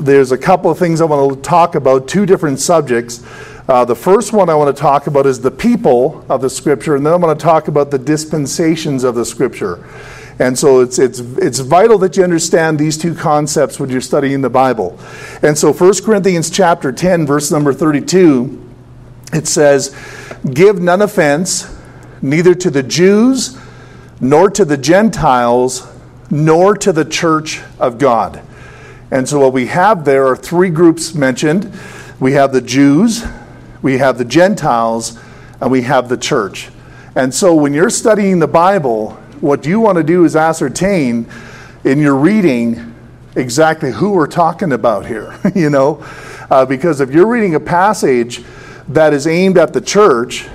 there's a couple of things I want to talk about, two different subjects. The first one I want to talk about is the people of the Scripture, and then I'm going to talk about the dispensations of the Scripture. And so it's vital that you understand these two concepts when you're studying the Bible. And so 1 Corinthians chapter 10, verse number 32, it says, "Give none offense, neither to the Jews, nor to the Gentiles, nor to the church of God." And so what we have there are three groups mentioned. We have the Jews, we have the Gentiles, and we have the church. And so when you're studying the Bible, what you want to do is ascertain in your reading exactly who we're talking about here, because if you're reading a passage that is aimed at the church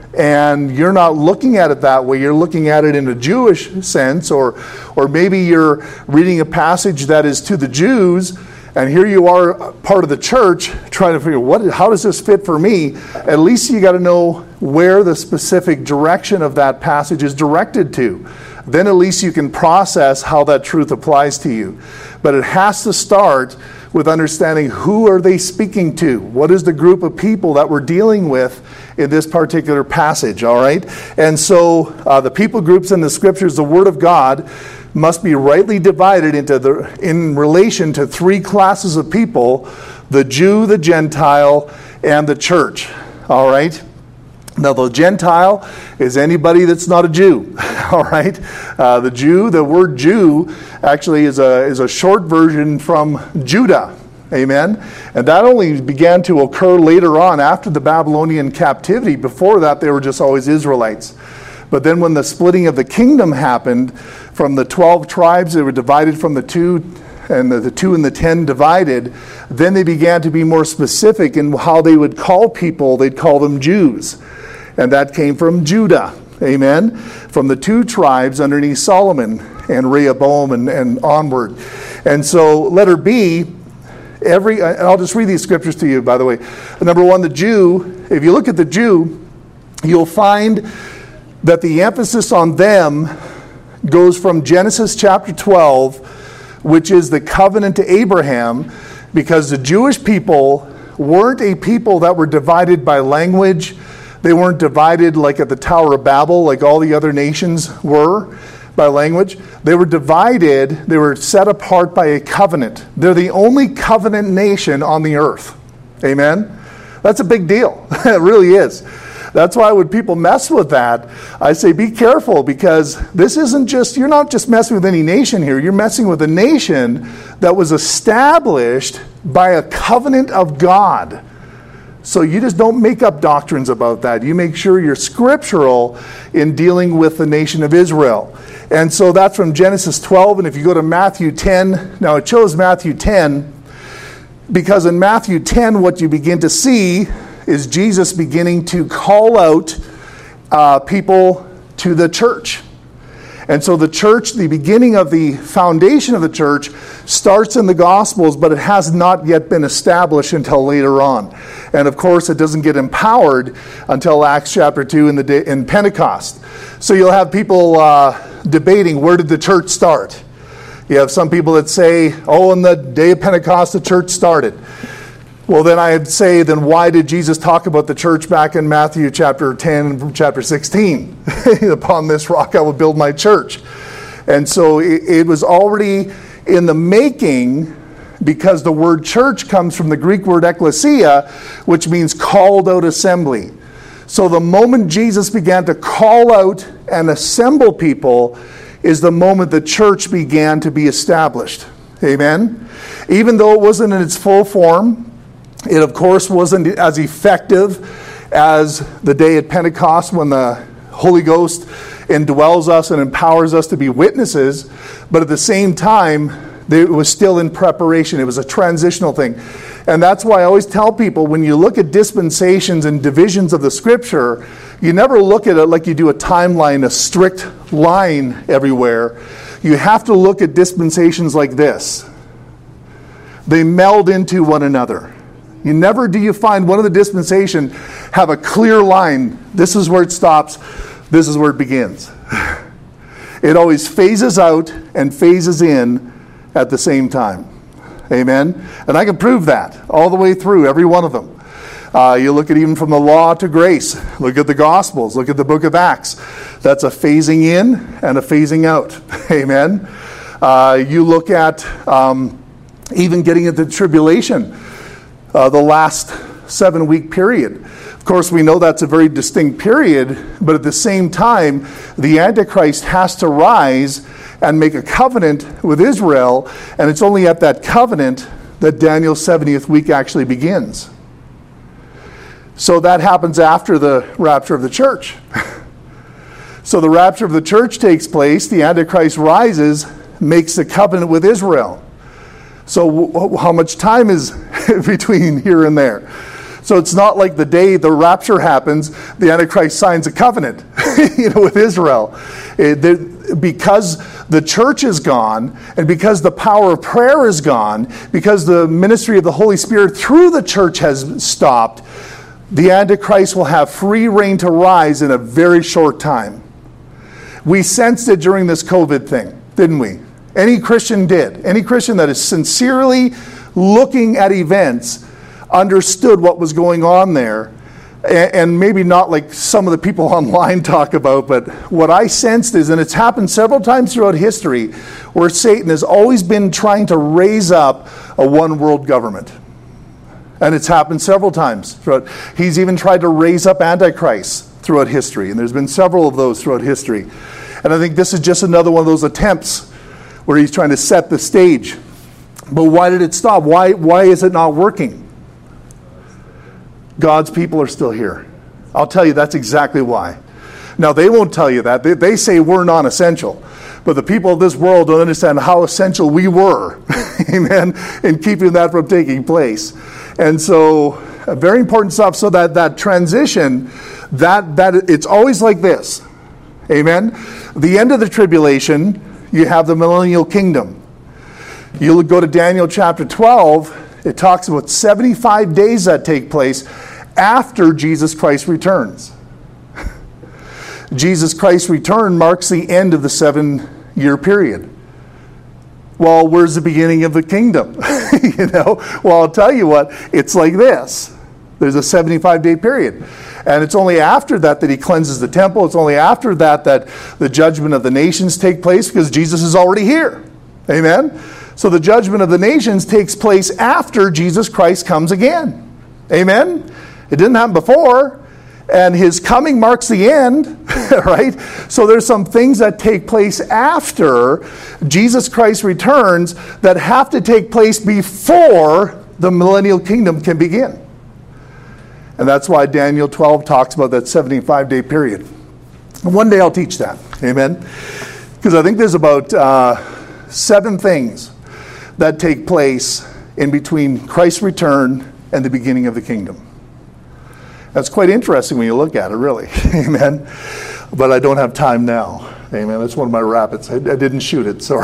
and you're not looking at it that way, you're looking at it in a Jewish sense, or maybe you're reading a passage that is to the Jews, and here you are, part of the church, trying to figure how does this fit for me? At least you got to know where the specific direction of that passage is directed to. Then at least you can process how that truth applies to you. But it has to start with understanding who are they speaking to? What is the group of people that we're dealing with in this particular passage, all right? And so the people groups in the Scriptures, the Word of God, must be rightly divided in relation to three classes of people: the Jew, the Gentile, and the church. All right? Now, the Gentile is anybody that's not a Jew. All right? The Jew, the word Jew, actually is a short version from Judah. Amen? And that only began to occur later on after the Babylonian captivity. Before that, they were just always Israelites. But then when the splitting of the kingdom happened, from the 12 tribes, they were divided from the 2, and the 2 and the 10 divided, then they began to be more specific in how they would call people. They'd call them Jews. And that came from Judah. Amen? From the 2 tribes underneath Solomon and Rehoboam and onward. And so, letter B, and I'll just read these scriptures to you, by the way. Number 1, the Jew. If you look at the Jew, you'll find that the emphasis on them goes from Genesis chapter 12, which is the covenant to Abraham, because the Jewish people weren't a people that were divided by language. They weren't divided like at the Tower of Babel, like all the other nations were, by language. They were divided, they were set apart by a covenant. They're the only covenant nation on the earth. Amen? That's a big deal. It really is. That's why when people mess with that, I say be careful, because this isn't just, you're not just messing with any nation here. You're messing with a nation that was established by a covenant of God. So you just don't make up doctrines about that. You make sure you're scriptural in dealing with the nation of Israel. And so that's from Genesis 12. And if you go to Matthew 10, now I chose Matthew 10 because in Matthew 10 what you begin to see is Jesus beginning to call out people to the church. And so the church, the beginning of the foundation of the church, starts in the Gospels, but it has not yet been established until later on. And of course, it doesn't get empowered until Acts chapter 2 in Pentecost. So you'll have people debating, where did the church start? You have some people that say, in the day of Pentecost, the church started. Well, then I'd say, then why did Jesus talk about the church back in Matthew chapter 10 and chapter 16? Upon this rock I will build my church. And so it was already in the making, because the word church comes from the Greek word ekklesia, which means called out assembly. So the moment Jesus began to call out and assemble people is the moment the church began to be established. Amen? Even though it wasn't in its full form, it, of course, wasn't as effective as the day at Pentecost when the Holy Ghost indwells us and empowers us to be witnesses. But at the same time, it was still in preparation. It was a transitional thing. And that's why I always tell people, when you look at dispensations and divisions of the Scripture, you never look at it like you do a timeline, a strict line everywhere. You have to look at dispensations like this. They meld into one another. You never do you find one of the dispensation have a clear line. This is where it stops. This is where it begins. It always phases out and phases in at the same time. Amen? And I can prove that all the way through, every one of them. You look at even from the law to grace. Look at the Gospels. Look at the book of Acts. That's a phasing in and a phasing out. Amen? You look at even getting into tribulation, the last 7-week period. Of course, we know that's a very distinct period, but at the same time, the Antichrist has to rise and make a covenant with Israel, and it's only at that covenant that Daniel's 70th week actually begins. So that happens after the rapture of the church. So the rapture of the church takes place, the Antichrist rises, makes a covenant with Israel. So how much time is between here and there? So it's not like the day the rapture happens, the Antichrist signs a covenant with Israel. Because the church is gone, and because the power of prayer is gone, because the ministry of the Holy Spirit through the church has stopped, the Antichrist will have free reign to rise in a very short time. We sensed it during this COVID thing, didn't we? Any Christian did. Any Christian that is sincerely looking at events understood what was going on there. And maybe not like some of the people online talk about, but what I sensed is, and it's happened several times throughout history, where Satan has always been trying to raise up a one world government. And it's happened several times. He's even tried to raise up antichrists throughout history, and there's been several of those throughout history. And I think this is just another one of those attempts where he's trying to set the stage. But why did it stop? Why is it not working? God's people are still here. I'll tell you, that's exactly why. Now, they won't tell you that. They say we're non-essential. But the people of this world don't understand how essential we were, amen, in keeping that from taking place. And so, very important stuff. So that transition, that it's always like this, amen. The end of the tribulation, you have the millennial kingdom. You'll go to Daniel chapter 12. It talks about 75 days that take place after Jesus Christ returns. Jesus Christ's return marks the end of the 7-year period. Well, where's the beginning of the kingdom? Well, I'll tell you what, it's like this. There's a 75-day period. And it's only after that he cleanses the temple. It's only after that the judgment of the nations take place, because Jesus is already here. Amen? So the judgment of the nations takes place after Jesus Christ comes again. Amen? It didn't happen before. And his coming marks the end, right? So there's some things that take place after Jesus Christ returns that have to take place before the millennial kingdom can begin. And that's why Daniel 12 talks about that 75-day period. And one day I'll teach that. Amen? Because I think there's about 7 things that take place in between Christ's return and the beginning of the kingdom. That's quite interesting when you look at it, really. Amen. But I don't have time now. Amen. That's one of my rapids. I didn't shoot it. Sorry.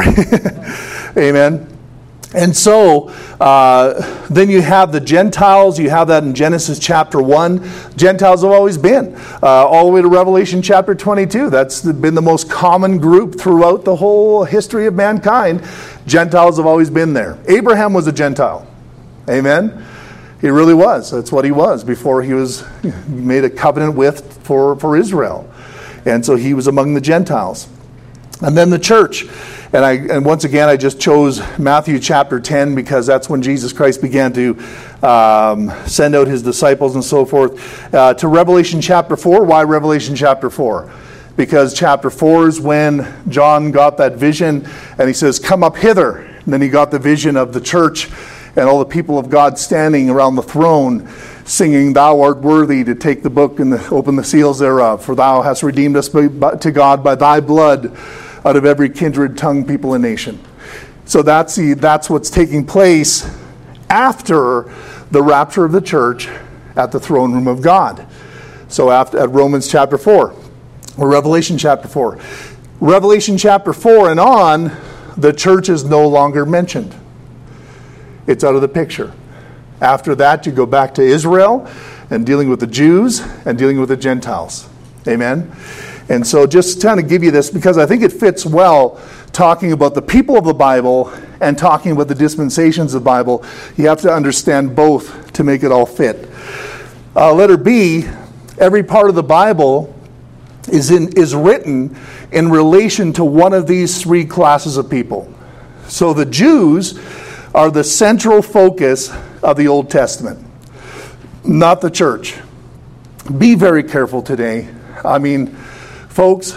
Amen. And so then you have the Gentiles. You have that in Genesis chapter 1. Gentiles have always been. All the way to Revelation chapter 22. That's been the most common group throughout the whole history of mankind. Gentiles have always been there. Abraham was a Gentile. Amen. He really was. That's what he was before he made a covenant for Israel. And so he was among the Gentiles. And then the church. And once again, I just chose Matthew chapter 10 because that's when Jesus Christ began to send out his disciples and so forth. To Revelation chapter 4. Why Revelation chapter 4? Because chapter 4 is when John got that vision and he says, "Come up hither." And then he got the vision of the church and all the people of God standing around the throne, singing, "Thou art worthy to take the book and open the seals thereof, for thou hast redeemed us to God by thy blood out of every kindred, tongue, people, and nation." So that's what's taking place after the rapture of the church at the throne room of God. So at Romans chapter 4, or Revelation chapter 4. Revelation chapter 4 and on, the church is no longer mentioned. It's out of the picture. After that, you go back to Israel and dealing with the Jews and dealing with the Gentiles. Amen? And so just trying to give you this because I think it fits well talking about the people of the Bible and talking about the dispensations of the Bible. You have to understand both to make it all fit. Letter B, every part of the Bible is written in relation to one of these three classes of people. So the Jews are the central focus of the Old Testament, not the church. Be very careful today. I mean, folks,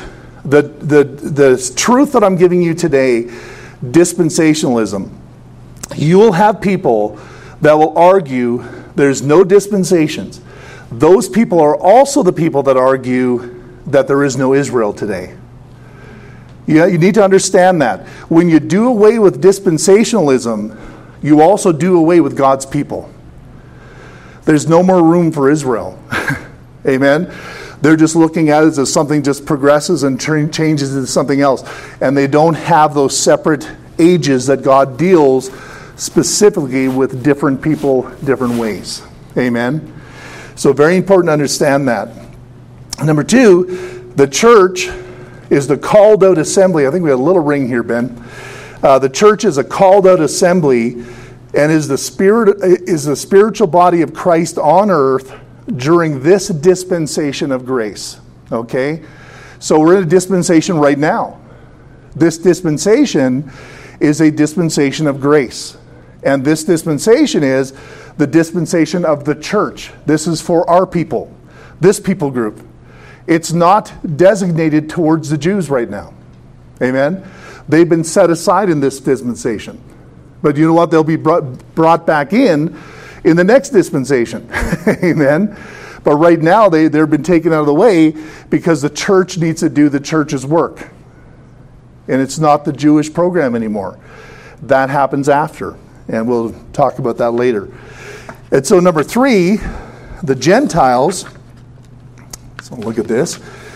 the truth that I'm giving you today, dispensationalism, you will have people that will argue there's no dispensations. Those people are also the people that argue that there is no Israel today. Yeah, you need to understand that. When you do away with dispensationalism, you also do away with God's people. There's no more room for Israel. Amen? They're just looking at it as something just progresses and changes into something else. And they don't have those separate ages that God deals specifically with different people, different ways. Amen? So very important to understand that. Number two, the church is the called out assembly. I think we have a little ring here, Ben. The church is a called out assembly and is the spiritual body of Christ on earth during this dispensation of grace. Okay? So we're in a dispensation right now. This dispensation is a dispensation of grace. And this dispensation is the dispensation of the church. This is for our people, this people group. It's not designated towards the Jews right now. Amen? They've been set aside in this dispensation. But you know what? They'll be brought back in the next dispensation. Amen? But right now, they've been taken out of the way because the church needs to do the church's work. And it's not the Jewish program anymore. That happens after. And we'll talk about that later. And so number three, the Gentiles. So look at this.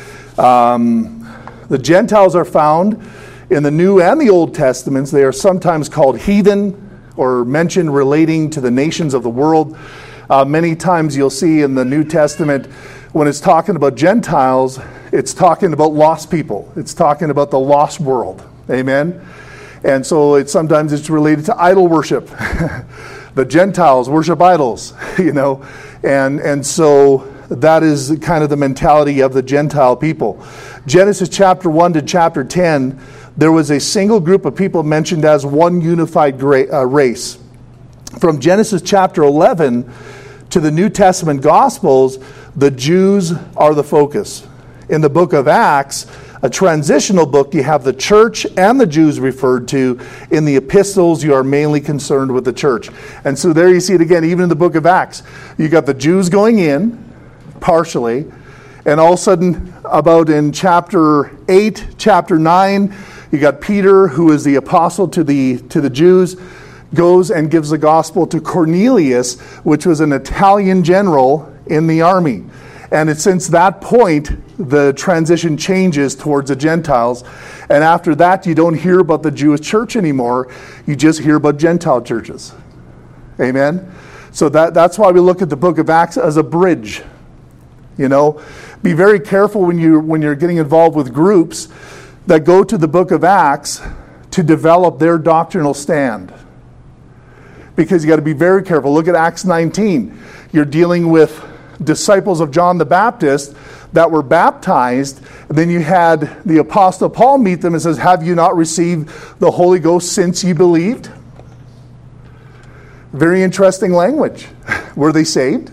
The Gentiles are found in the New and the Old Testaments. They are sometimes called heathen or mentioned relating to the nations of the world. Many times you'll see in the New Testament when it's talking about Gentiles, it's talking about lost people. It's talking about the lost world. Amen? And so sometimes it's related to idol worship. The Gentiles worship idols, you know. And so that is kind of the mentality of the Gentile people. Genesis chapter 1 to chapter 10, there was a single group of people mentioned as one unified race. From Genesis chapter 11 to the New Testament Gospels, the Jews are the focus. In the book of Acts, a transitional book, you have the church and the Jews referred to. In the epistles, you are mainly concerned with the church. And so there you see it again, even in the book of Acts. You got the Jews going in, partially, and all of a sudden, about in chapter 8, chapter 9, you got Peter, who is the apostle to the Jews, goes and gives the gospel to Cornelius, which was an Italian general in the army. And since that point, the transition changes towards the Gentiles. And after that, you don't hear about the Jewish church anymore. You just hear about Gentile churches. Amen? So that's why we look at the book of Acts as a bridge. You know, be very careful when you're getting involved with groups that go to the book of Acts to develop their doctrinal stand. Because you got to be very careful. Look at Acts 19. You're dealing with disciples of John the Baptist that were baptized. And then you had the Apostle Paul meet them and says, have you not received the Holy Ghost since you believed? Very interesting language. Were they saved?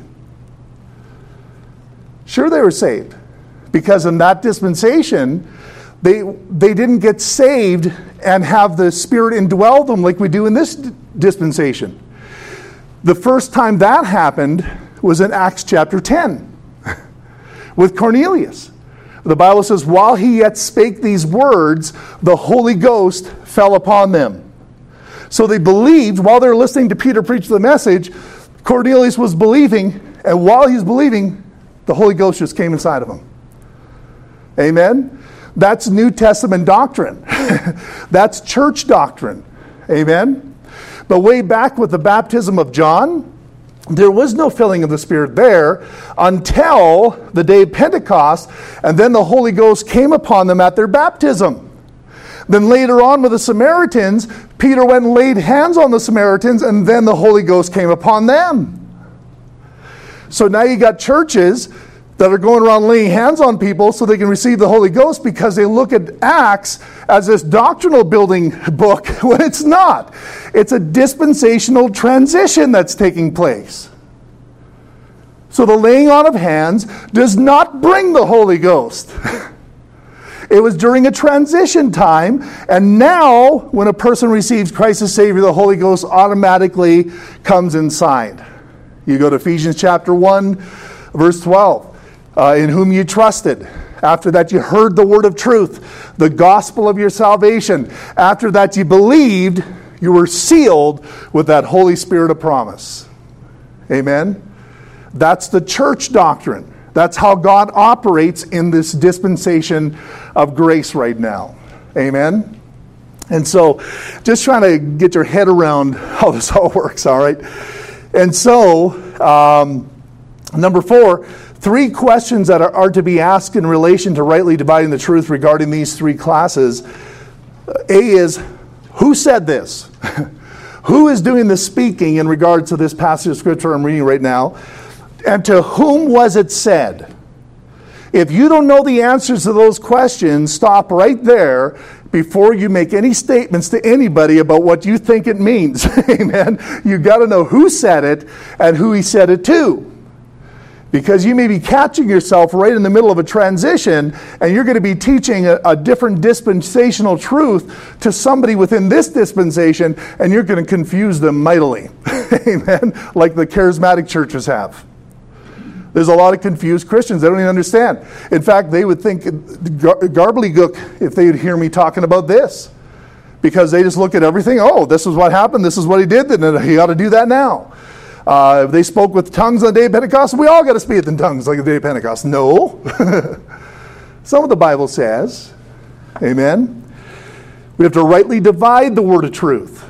Sure they were saved. Because in that dispensation, they didn't get saved and have the Spirit indwell them like we do in this dispensation. The first time that happened was in Acts chapter 10 with Cornelius. The Bible says, while he yet spake these words, the Holy Ghost fell upon them. So they believed, while they were listening to Peter preach the message, Cornelius was believing, and while he was believing, the Holy Ghost just came inside of him. Amen? That's New Testament doctrine. That's church doctrine. Amen? But way back with the baptism of John, there was no filling of the Spirit there until the day of Pentecost, and then the Holy Ghost came upon them at their baptism. Then later on with the Samaritans, Peter went and laid hands on the Samaritans, and then the Holy Ghost came upon them. So now you got churches that are going around laying hands on people so they can receive the Holy Ghost because they look at Acts as this doctrinal building book when it's not. It's a dispensational transition that's taking place. So the laying on of hands does not bring the Holy Ghost. It was during a transition time, and now when a person receives Christ as Savior, the Holy Ghost automatically comes inside. You go to Ephesians chapter 1, verse 12. In whom you trusted. After that you heard the word of truth, the gospel of your salvation. After that you believed, you were sealed with that Holy Spirit of promise. Amen? That's the church doctrine. That's how God operates in this dispensation of grace right now. Amen? And so, just trying to get your head around how this all works, all right? And so, number 4, 3 questions that are to be asked in relation to rightly dividing the truth regarding these 3 classes. A is, who said this? Who is doing the speaking in regards to this passage of Scripture I'm reading right now? And to whom was it said? If you don't know the answers to those questions, stop right there before you make any statements to anybody about what you think it means. Amen? You've got to know who said it and who he said it to. Because you may be catching yourself right in the middle of a transition, and you're going to be teaching a different dispensational truth to somebody within this dispensation, and you're going to confuse them mightily. Amen? Like the charismatic churches have. There's a lot of confused Christians. They don't even understand. In fact, they would think garbledygook if they would hear me talking about this. Because they just look at everything, oh, this is what happened, this is what he did, then he ought to do that now. If they spoke with tongues on the day of Pentecost, we all got to speak in tongues like the day of Pentecost. No. Some of the Bible says, amen, we have to rightly divide the word of truth.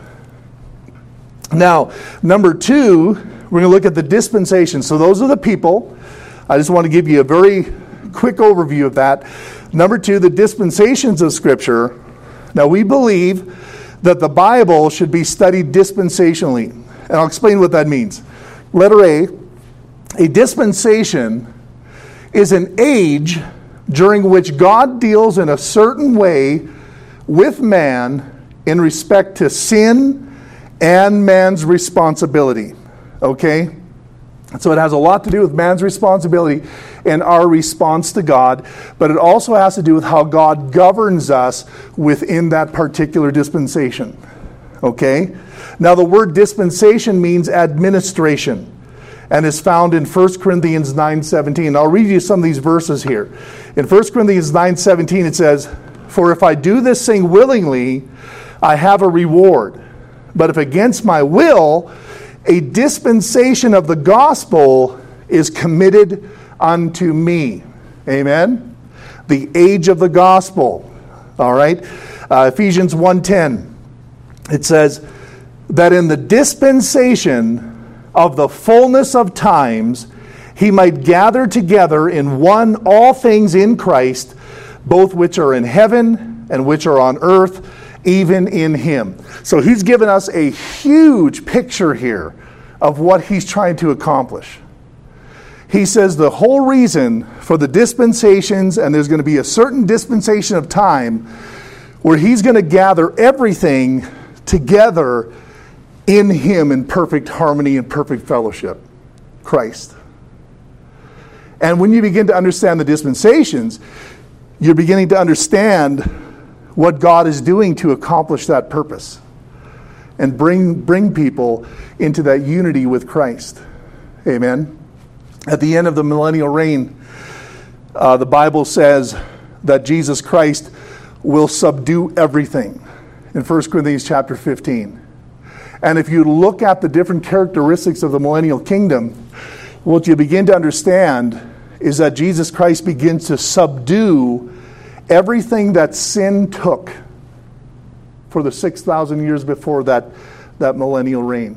Now, number 2, we're going to look at the dispensation. So those are the people. I just want to give you a very quick overview of that. Number 2, the dispensations of Scripture. Now, we believe that the Bible should be studied dispensationally. And I'll explain what that means. Letter A dispensation is an age during which God deals in a certain way with man in respect to sin and man's responsibility. Okay? So it has a lot to do with man's responsibility and our response to God, but it also has to do with how God governs us within that particular dispensation. Okay? Now the word dispensation means administration and is found in 1 Corinthians 9:17. I'll read you some of these verses here. In 1 Corinthians 9:17 it says, "For if I do this thing willingly, I have a reward. But if against my will, a dispensation of the gospel is committed unto me." Amen? The age of the gospel. All right? Ephesians 1:10. It says that in the dispensation of the fullness of times, he might gather together in one all things in Christ, both which are in heaven and which are on earth, even in him. So he's given us a huge picture here of what he's trying to accomplish. He says the whole reason for the dispensations, and there's going to be a certain dispensation of time where he's going to gather everything together in him in perfect harmony and perfect fellowship. Christ. And when you begin to understand the dispensations, you're beginning to understand what God is doing to accomplish that purpose and bring people into that unity with Christ. Amen. At the end of the millennial reign, the Bible says that Jesus Christ will subdue everything in 1 Corinthians chapter 15. And if you look at the different characteristics of the millennial kingdom, what you begin to understand is that Jesus Christ begins to subdue everything that sin took for the 6,000 years before that millennial reign.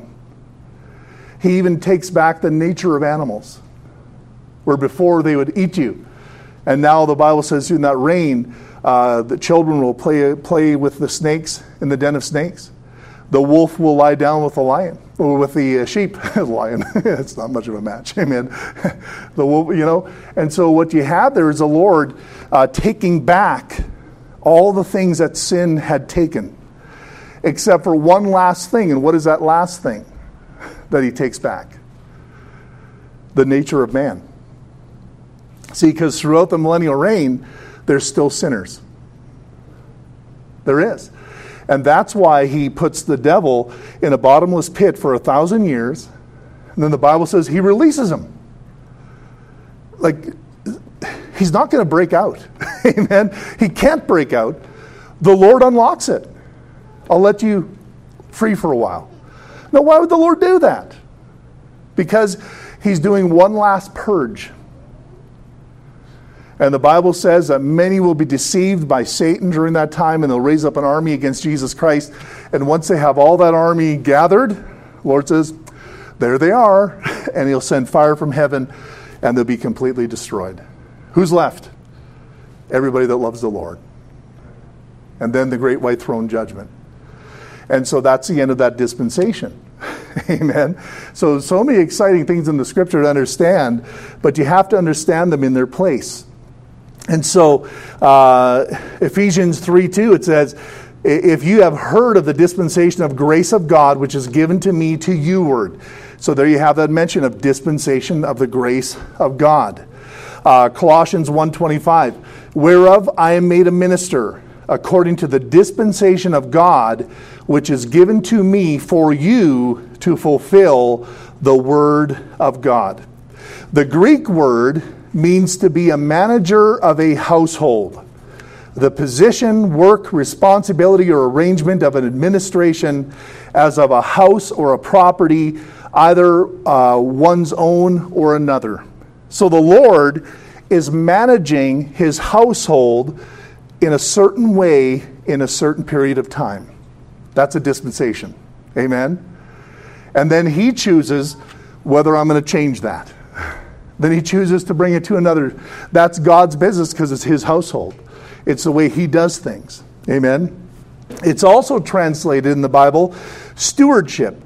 He even takes back the nature of animals, where before they would eat you And now the Bible says in that reign, the children will play with the snakes in the den of snakes. The wolf will lie down with the lion, or with the sheep. Lion, it's not much of a match. Amen. The wolf, And so what you have there is the Lord taking back all the things that sin had taken, except for one last thing. And what is that last thing that he takes back? The nature of man. See, because throughout the millennial reign, there's still sinners. There is. And that's why he puts the devil in a bottomless pit for 1,000 years. And then the Bible says he releases him. Like, he's not going to break out. Amen. He can't break out. The Lord unlocks it. I'll let you free for a while. Now, why would the Lord do that? Because he's doing one last purge. And the Bible says that many will be deceived by Satan during that time, and they'll raise up an army against Jesus Christ. And once they have all that army gathered, the Lord says, there they are. And he'll send fire from heaven, and they'll be completely destroyed. Who's left? Everybody that loves the Lord. And then the great white throne judgment. And so that's the end of that dispensation. Amen. So many exciting things in the scripture to understand, but you have to understand them in their place. And so Ephesians 3:2, it says, if you have heard of the dispensation of grace of God, which is given to me to youward. So there you have that mention of dispensation of the grace of God. Colossians 1:25, whereof I am made a minister, according to the dispensation of God, which is given to me for you to fulfill the word of God. The Greek word means to be a manager of a household. The position, work, responsibility, or arrangement of an administration as of a house or a property, either one's own or another. So the Lord is managing his household in a certain way in a certain period of time. That's a dispensation. Amen? And then he chooses whether I'm going to change that. Then he chooses to bring it to another. That's God's business because it's his household. It's the way he does things. Amen? It's also translated in the Bible, stewardship.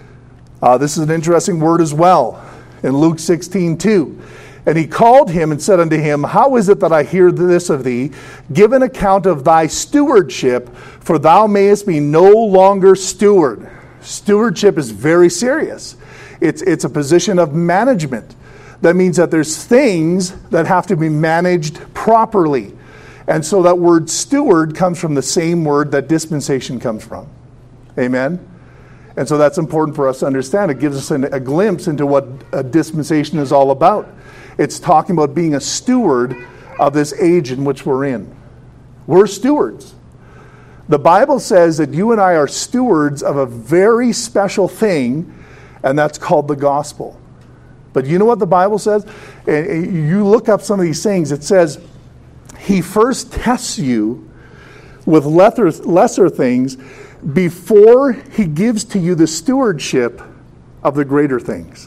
This is an interesting word as well. In Luke 16:2. And he called him and said unto him, how is it that I hear this of thee? Give an account of thy stewardship, for thou mayest be no longer steward. Stewardship is very serious. It's a position of management. That means that there's things that have to be managed properly. And so that word steward comes from the same word that dispensation comes from. Amen? And so that's important for us to understand. It gives us a glimpse into what a dispensation is all about. It's talking about being a steward of this age in which we're in. We're stewards. The Bible says that you and I are stewards of a very special thing, and that's called the gospel. But you know what the Bible says? You look up some of these things. It says, he first tests you with lesser things before he gives to you the stewardship of the greater things.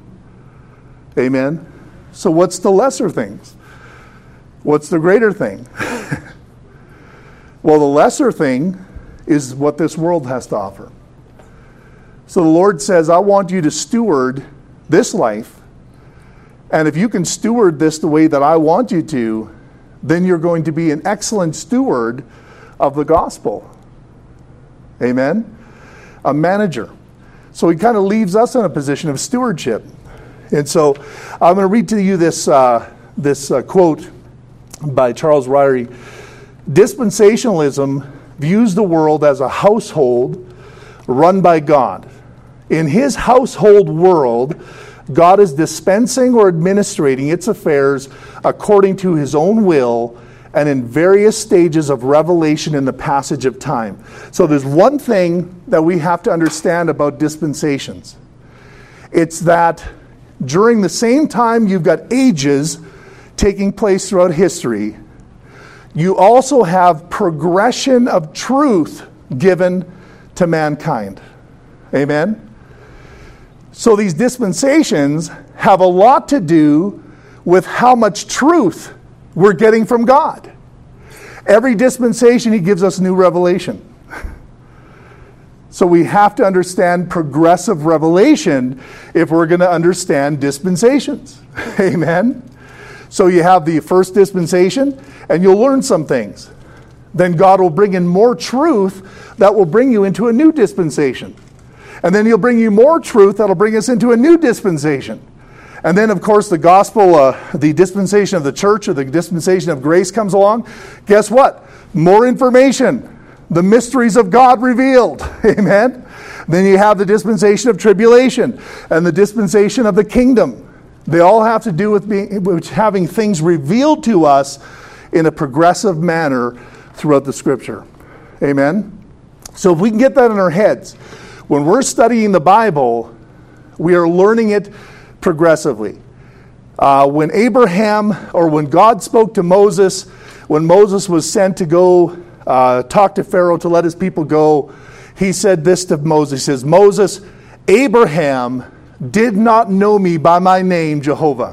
Amen? So what's the lesser things? What's the greater thing? Well, the lesser thing is what this world has to offer. So the Lord says, I want you to steward this life, and if you can steward this the way that I want you to, then you're going to be an excellent steward of the gospel. Amen? A manager. So he kind of leaves us in a position of stewardship. And so I'm going to read to you this quote by Charles Ryrie. Dispensationalism views the world as a household run by God. In his household world, God is dispensing or administrating its affairs according to his own will and in various stages of revelation in the passage of time. So there's one thing that we have to understand about dispensations. It's that during the same time you've got ages taking place throughout history, you also have progression of truth given to mankind. Amen? So these dispensations have a lot to do with how much truth we're getting from God. Every dispensation, he gives us new revelation. So we have to understand progressive revelation if we're going to understand dispensations. Amen? So you have the first dispensation, and you'll learn some things. Then God will bring in more truth that will bring you into a new dispensation. And then he'll bring you more truth that will bring us into a new dispensation. And then, of course, the gospel, the dispensation of the church or the dispensation of grace comes along. Guess what? More information. The mysteries of God revealed. Amen? Then you have the dispensation of tribulation and the dispensation of the kingdom. They all have to do with having things revealed to us in a progressive manner throughout the Scripture. Amen? So if we can get that in our heads, when we're studying the Bible, we are learning it progressively. When Abraham, or when God spoke to Moses, when Moses was sent to go talk to Pharaoh to let his people go, he said this to Moses. He says, Moses, Abraham did not know me by my name, Jehovah.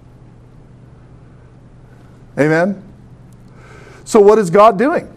Amen? So what is God doing?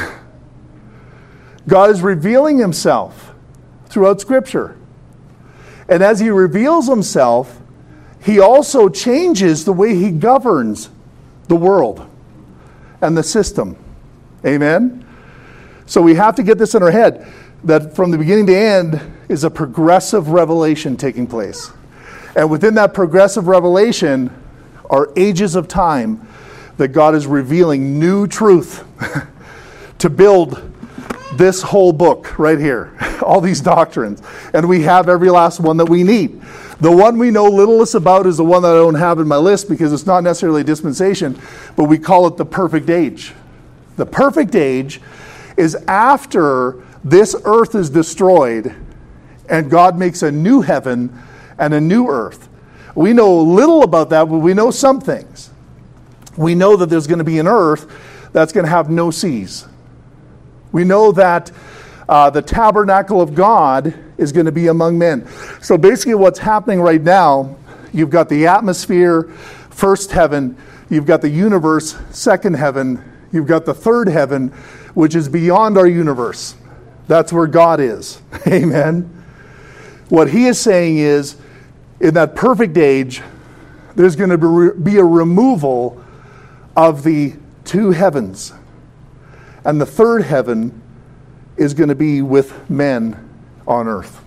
God is revealing himself throughout Scripture. And as he reveals himself, he also changes the way he governs the world and the system. Amen? So we have to get this in our head, that from the beginning to end is a progressive revelation taking place. And within that progressive revelation are ages of time that God is revealing new truth to build this whole book right here, all these doctrines. And we have every last one that we need. The one we know littlest about is the one that I don't have in my list because it's not necessarily a dispensation, but we call it the perfect age. The perfect age is after this earth is destroyed and God makes a new heaven and a new earth. We know little about that, but we know some things. We know that there's going to be an earth that's going to have no seas. We know that the tabernacle of God is going to be among men. So basically what's happening right now, you've got the atmosphere, first heaven, you've got the universe, second heaven, you've got the third heaven, which is beyond our universe. That's where God is. Amen. What he is saying is, in that perfect age, there's going to be a removal of the two heavens. And the third heaven is going to be with men on earth.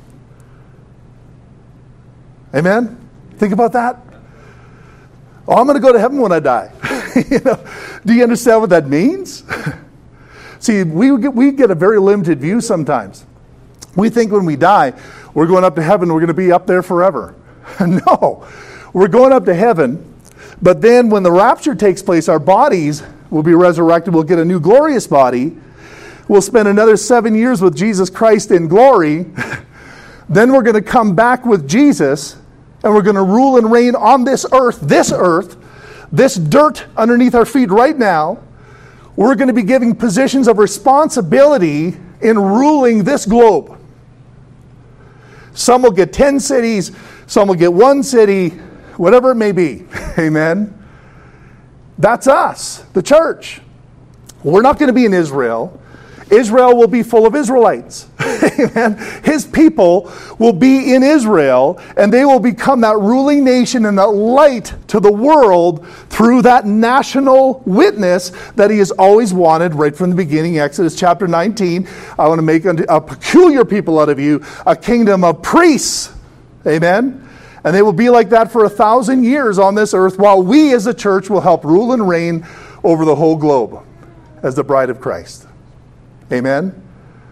Amen? Think about that. Oh, I'm going to go to heaven when I die. Do you understand what that means? See, we get a very limited view sometimes. We think when we die, we're going up to heaven, we're going to be up there forever. No, we're going up to heaven, but then when the rapture takes place, our bodies will be resurrected. We'll get a new glorious body. We'll spend another 7 years with Jesus Christ in glory. Then we're going to come back with Jesus, and we're going to rule and reign on this earth, this dirt underneath our feet right now. We're going to be giving positions of responsibility in ruling this globe. Some will get 10 cities, some will get 1 city, whatever it may be. Amen. That's us, the church. We're not going to be in Israel. Israel will be full of Israelites. Amen. His people will be in Israel, and they will become that ruling nation and that light to the world through that national witness that he has always wanted right from the beginning. Exodus chapter 19, I want to make a peculiar people out of you, a kingdom of priests. Amen. And they will be like that for 1,000 years on this earth, while we as a church will help rule and reign over the whole globe as the bride of Christ. Amen?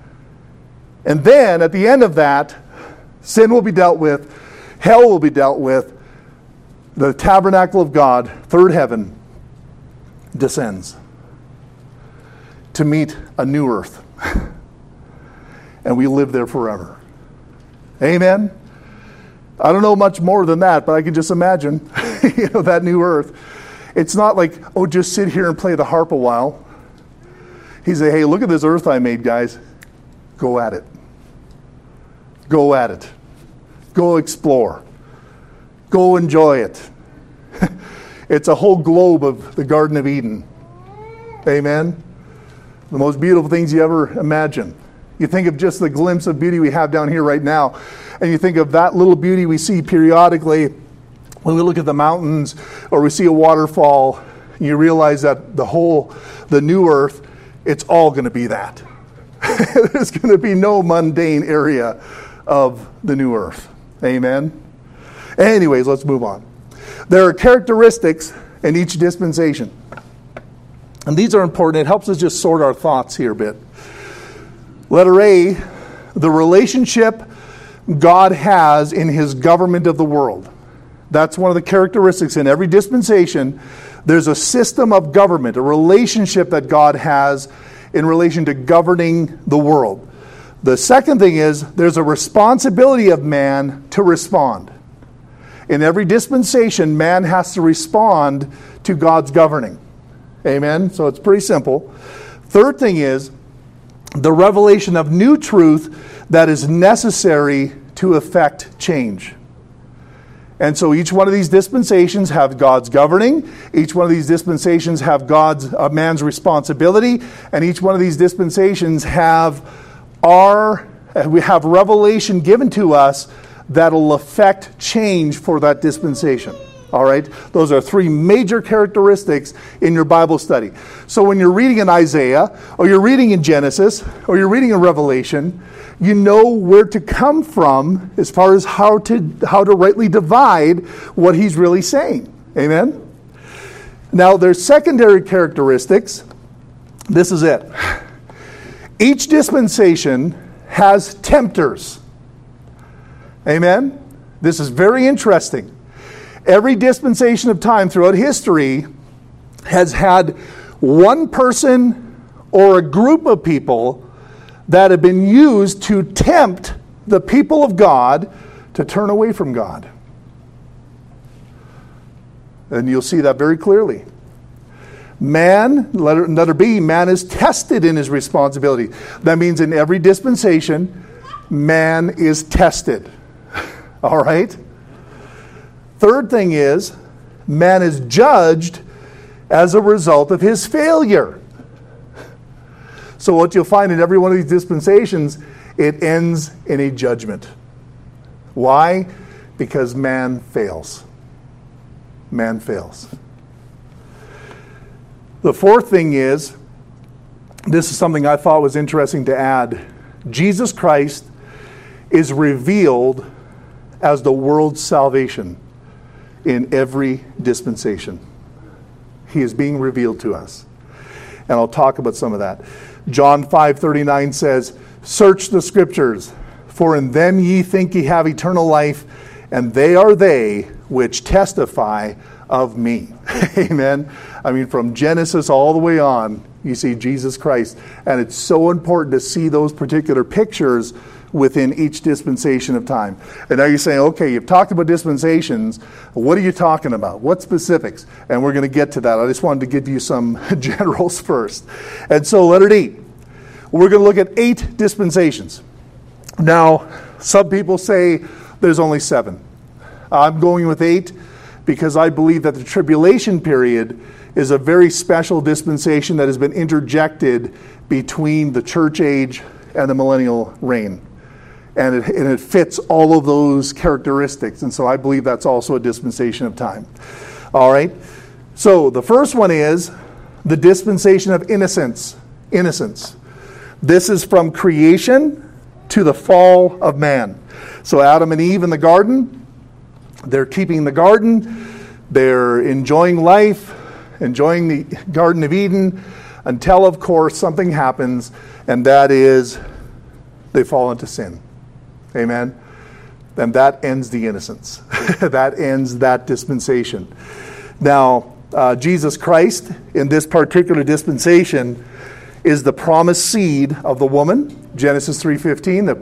And then, at the end of that, sin will be dealt with, hell will be dealt with, the tabernacle of God, third heaven, descends to meet a new earth. And we live there forever. Amen? I don't know much more than that, but I can just imagine, that new earth. It's not like, just sit here and play the harp a while. He said, hey, look at this earth I made, guys. Go at it. Go at it. Go explore. Go enjoy it. It's a whole globe of the Garden of Eden. Amen? The most beautiful things you ever imagine. You think of just the glimpse of beauty we have down here right now, and you think of that little beauty we see periodically when we look at the mountains or we see a waterfall. You realize that the new earth, it's all going to be that. There's going to be no mundane area of the new earth. Amen? Anyways, let's move on. There are characteristics in each dispensation. And these are important. It helps us just sort our thoughts here a bit. Letter A, the relationship God has in his government of the world. That's one of the characteristics in every dispensation. There's a system of government, a relationship that God has in relation to governing the world. The second thing is there's a responsibility of man to respond. In every dispensation, man has to respond to God's governing. Amen? So it's pretty simple. Third thing is the revelation of new truth that is necessary to effect change. And so each one of these dispensations have God's governing. Each one of these dispensations have man's responsibility. And each one of these dispensations we have revelation given to us that'll affect change for that dispensation. All right? Those are three major characteristics in your Bible study. So when you're reading in Isaiah, or you're reading in Genesis, or you're reading in Revelation, you know where to come from as far as how to rightly divide what he's really saying. Amen? Now, there's secondary characteristics. This is it. Each dispensation has tempters. Amen? This is very interesting. Every dispensation of time throughout history has had one person or a group of people that have been used to tempt the people of God to turn away from God. And you'll see that very clearly. Man, letter B, man is tested in his responsibility. That means in every dispensation, man is tested. All right? Third thing is, man is judged as a result of his failure. So what you'll find in every one of these dispensations, it ends in a judgment. Why? Because man fails. Man fails. The fourth thing is, this is something I thought was interesting to add. Jesus Christ is revealed as the world's salvation in every dispensation. He is being revealed to us. And I'll talk about some of that. John 5:39 says, "Search the scriptures, for in them ye think ye have eternal life, and they are they which testify of me." Amen. I mean, from Genesis all the way on, you see Jesus Christ. And it's so important to see those particular pictures within each dispensation of time. And now you're saying, okay, you've talked about dispensations. What are you talking about? What specifics? And we're going to get to that. I just wanted to give you some generals first. And so letter D. We're going to look at 8 dispensations. Now, some people say there's only 7. I'm going with 8 because I believe that the tribulation period is a very special dispensation that has been interjected between the church age and the millennial reign. And it fits all of those characteristics. And so I believe that's also a dispensation of time. All right. So the first one is the dispensation of innocence. Innocence. This is from creation to the fall of man. So Adam and Eve in the garden, they're keeping the garden. They're enjoying life, enjoying the Garden of Eden, until, of course, something happens, and that is they fall into sin. Amen? And that ends the innocence. That ends that dispensation. Now, Jesus Christ, in this particular dispensation, is the promised seed of the woman. Genesis 3:15, the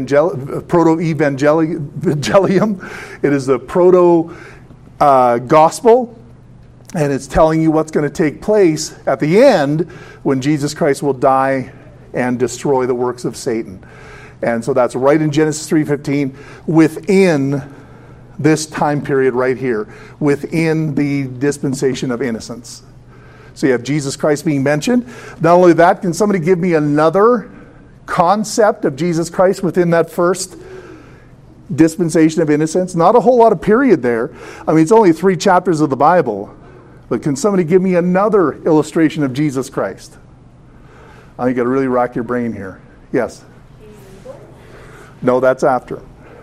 proto-evangelium. It is the proto-gospel. And it's telling you what's going to take place at the end when Jesus Christ will die and destroy the works of Satan. And so that's right in Genesis 3:15 within this time period right here within the dispensation of innocence. So you have Jesus Christ being mentioned. Not only that, can somebody give me another concept of Jesus Christ within that first dispensation of innocence? Not a whole lot of period there. I mean, it's only 3 chapters of the Bible. But can somebody give me another illustration of Jesus Christ? I think you got to really rack your brain here. Yes? No, that's after.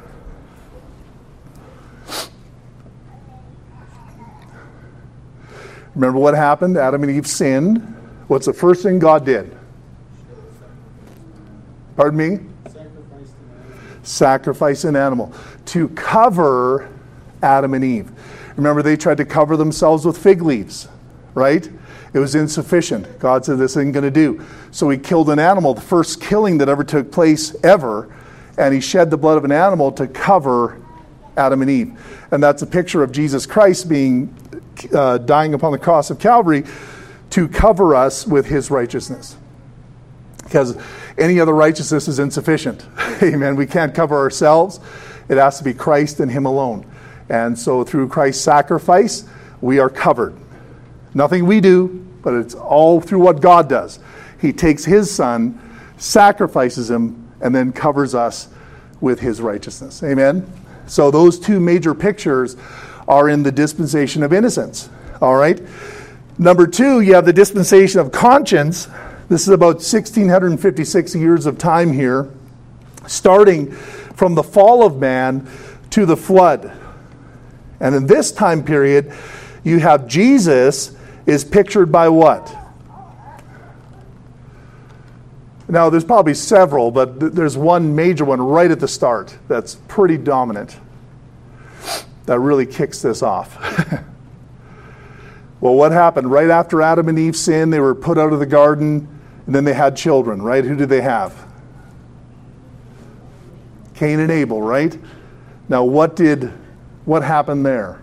Remember what happened? Adam and Eve sinned. What's the first thing God did? Pardon me? Sacrifice an animal to cover Adam and Eve. Remember, they tried to cover themselves with fig leaves, right? It was insufficient. God said, this isn't going to do. So he killed an animal, the first killing that ever took place ever, and he shed the blood of an animal to cover Adam and Eve. And that's a picture of Jesus Christ being dying upon the cross of Calvary to cover us with his righteousness. Because any other righteousness is insufficient. Amen. We can't cover ourselves. It has to be Christ and him alone. And so through Christ's sacrifice, we are covered. Nothing we do, but it's all through what God does. He takes his son, sacrifices him, and then covers us with his righteousness. Amen? So those 2 major pictures are in the dispensation of innocence. All right? Number 2, you have the dispensation of conscience. This is about 1,656 years of time here, starting from the fall of man to the flood. And in this time period, you have Jesus is pictured by what? Now, there's probably several, but there's one major one right at the start that's pretty dominant that really kicks this off. Well, what happened? Right after Adam and Eve sinned, they were put out of the garden, and then they had children, right? Who did they have? Cain and Abel, right? Now, what happened there?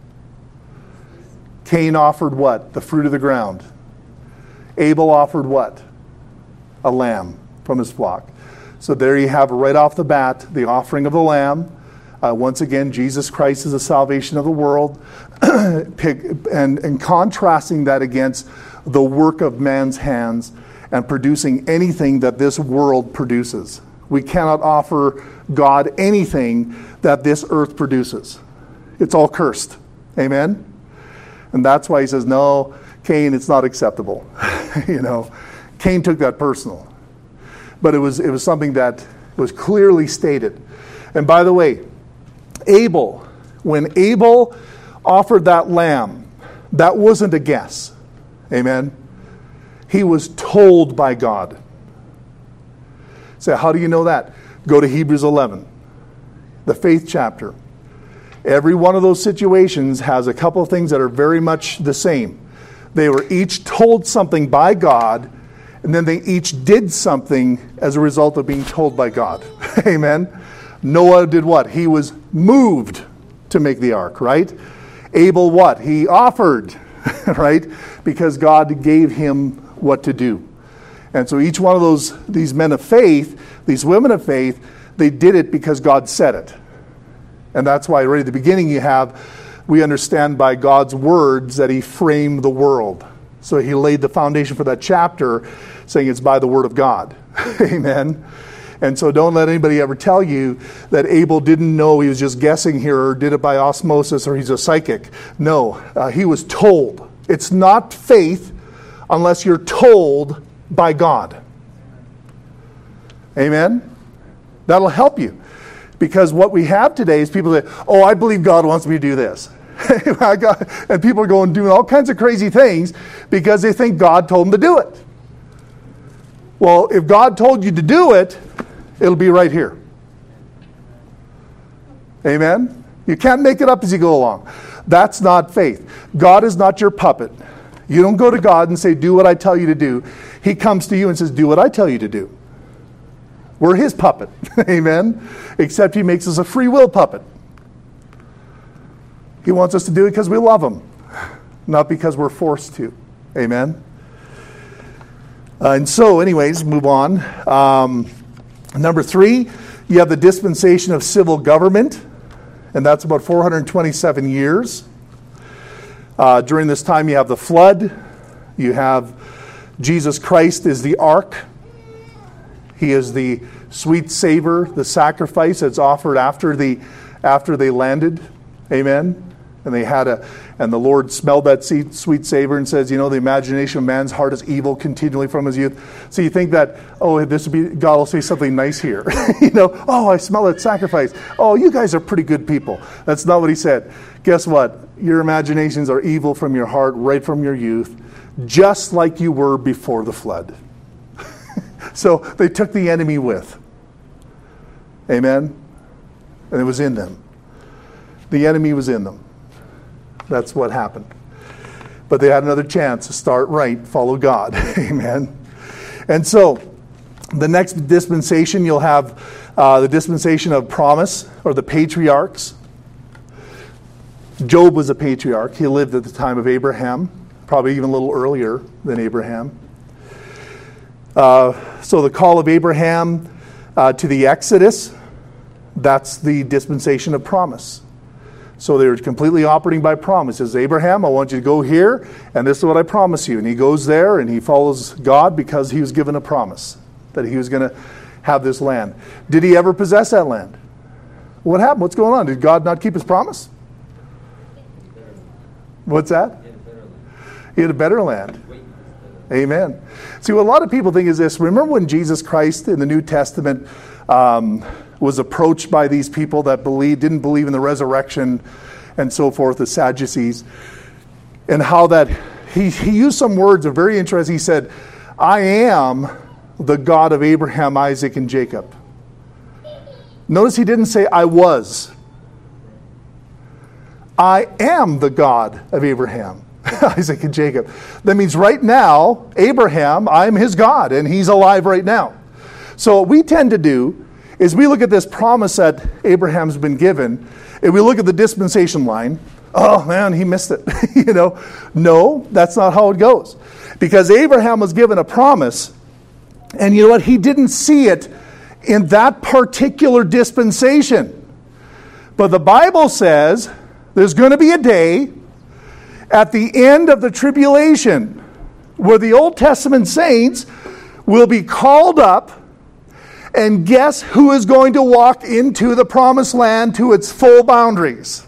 Cain offered what? The fruit of the ground. Abel offered what? A lamb from his flock. So there you have right off the bat the offering of the lamb. Once again, Jesus Christ is the salvation of the world. and contrasting that against the work of man's hands and producing anything that this world produces. We cannot offer God anything that this earth produces. It's all cursed. Amen? And that's why he says, no, Cain, it's not acceptable. Cain took that personal. But it was something that was clearly stated. And by the way, Abel, when Abel offered that lamb, that wasn't a guess. Amen? He was told by God. So how do you know that? Go to Hebrews 11, the faith chapter. Every one of those situations has a couple of things that are very much the same. They were each told something by God, and then they each did something as a result of being told by God. Amen? Noah did what? He was moved to make the ark, right? Abel what? He offered, right? Because God gave him what to do. And so each one of these men of faith, these women of faith, they did it because God said it. And that's why right at the beginning we understand by God's words that he framed the world. So he laid the foundation for that chapter saying it's by the word of God. Amen. And so don't let anybody ever tell you that Abel didn't know, he was just guessing here, or did it by osmosis, or he's a psychic. No, he was told. It's not faith unless you're told by God. Amen? That'll help you. Because what we have today is people that, oh, I believe God wants me to do this. And people are going doing all kinds of crazy things because they think God told them to do it. Well, if God told you to do it, it'll be right here. Amen? You can't make it up as you go along. That's not faith. God is not your puppet. You don't go to God and say, do what I tell you to do. He comes to you and says, do what I tell you to do. We're his puppet. Amen? Except he makes us a free will puppet. He wants us to do it because we love him, not because we're forced to. Amen? And so, anyways, move on. Number 3, you have the dispensation of civil government. and that's about 427 years. During this time, you have the flood. You have Jesus Christ is the ark. He is the sweet savor, the sacrifice that's offered after they landed. Amen. And and the Lord smelled that sweet savor and says, the imagination of man's heart is evil continually from his youth. So you think that, God will say something nice here. I smell that sacrifice. Oh, you guys are pretty good people. That's not what he said. Guess what? Your imaginations are evil from your heart, right from your youth, just like you were before the flood. So they took the enemy with. Amen? And it was in them. The enemy was in them. That's what happened. But they had another chance to start right, follow God. Amen. And so, the next dispensation, you'll have the dispensation of promise, or the patriarchs. Job was a patriarch. He lived at the time of Abraham, probably even a little earlier than Abraham. So the call of Abraham to the Exodus, that's the dispensation of promise. So they were completely operating by promise. It says, Abraham, I want you to go here, and this is what I promise you. And he goes there, and he follows God because he was given a promise that he was going to have this land. Did he ever possess that land? What happened? What's going on? Did God not keep his promise? What's that? He had a better land. Amen. See, what a lot of people think is this. Remember when Jesus Christ in the New Testament was approached by these people that didn't believe in the resurrection and so forth, the Sadducees, and how that he used some words that are very interesting. He said, I am the God of Abraham, Isaac, and Jacob. Notice he didn't say I was. I am the God of Abraham, Isaac, and Jacob. That means right now, Abraham, I'm his God, and he's alive right now. So what we tend to do is we look at this promise that Abraham's been given, and we look at the dispensation line. Oh man, he missed it. No, that's not how it goes. Because Abraham was given a promise, and you know what? He didn't see it in that particular dispensation. But the Bible says there's going to be a day at the end of the tribulation where the Old Testament saints will be called up. And guess who is going to walk into the promised land to its full boundaries?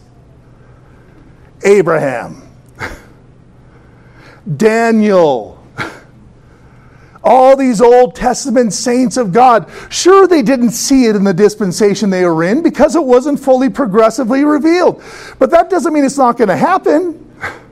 Abraham. Daniel. All these Old Testament saints of God. Sure, they didn't see it in the dispensation they were in because it wasn't fully progressively revealed. But that doesn't mean it's not going to happen.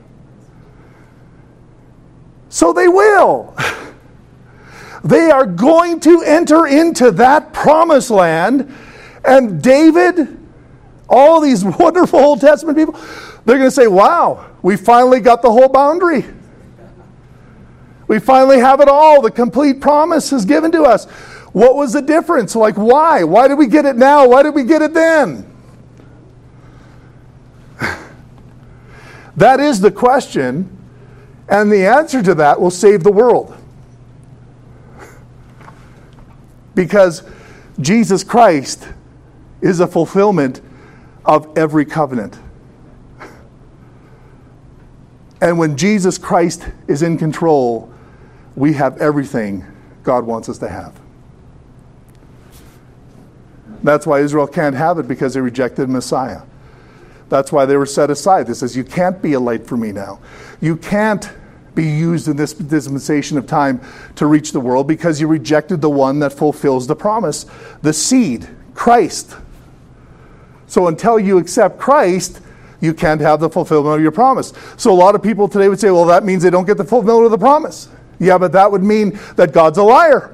So they will. They are going to enter into that promised land. And David, all these wonderful Old Testament people, they're going to say, wow, we finally got the whole boundary. We finally have it all. The complete promise is given to us. What was the difference? Like, why? Why did we get it now? Why did we get it then? That is the question. And the answer to that will save the world. Because Jesus Christ is a fulfillment of every covenant. And when Jesus Christ is in control, we have everything God wants us to have. That's why Israel can't have it, because they rejected Messiah. That's why they were set aside. It says, you can't be a light for me now. You can't be used in this dispensation of time to reach the world because you rejected the one that fulfills the promise, the seed, Christ. So until you accept Christ, you can't have the fulfillment of your promise. So a lot of people today would say, well, that means they don't get the fulfillment of the promise. Yeah, but that would mean that God's a liar.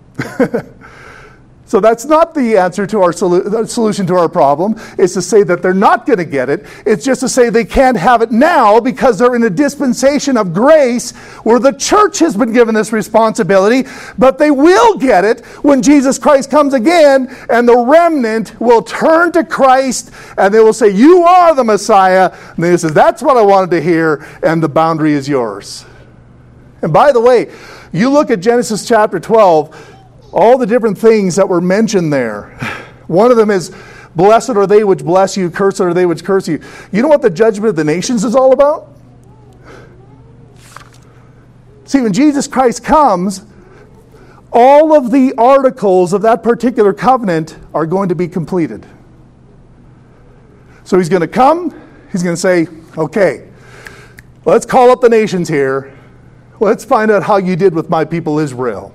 So that's not the answer to our solution to our problem, is to say that they're not going to get it. It's just to say they can't have it now because they're in a dispensation of grace where the church has been given this responsibility, but they will get it when Jesus Christ comes again, and the remnant will turn to Christ and they will say, you are the Messiah. And they say, that's what I wanted to hear, and the boundary is yours. And by the way, you look at Genesis chapter 12, all the different things that were mentioned there. One of them is Blessed are they which bless you, cursed are they which curse you. You know what the judgment of the nations is all about? See, when Jesus Christ comes, all of the articles of that particular covenant are going to be completed. So he's going to come, he's going to say, okay, let's call up the nations here. Let's find out how you did with my people Israel.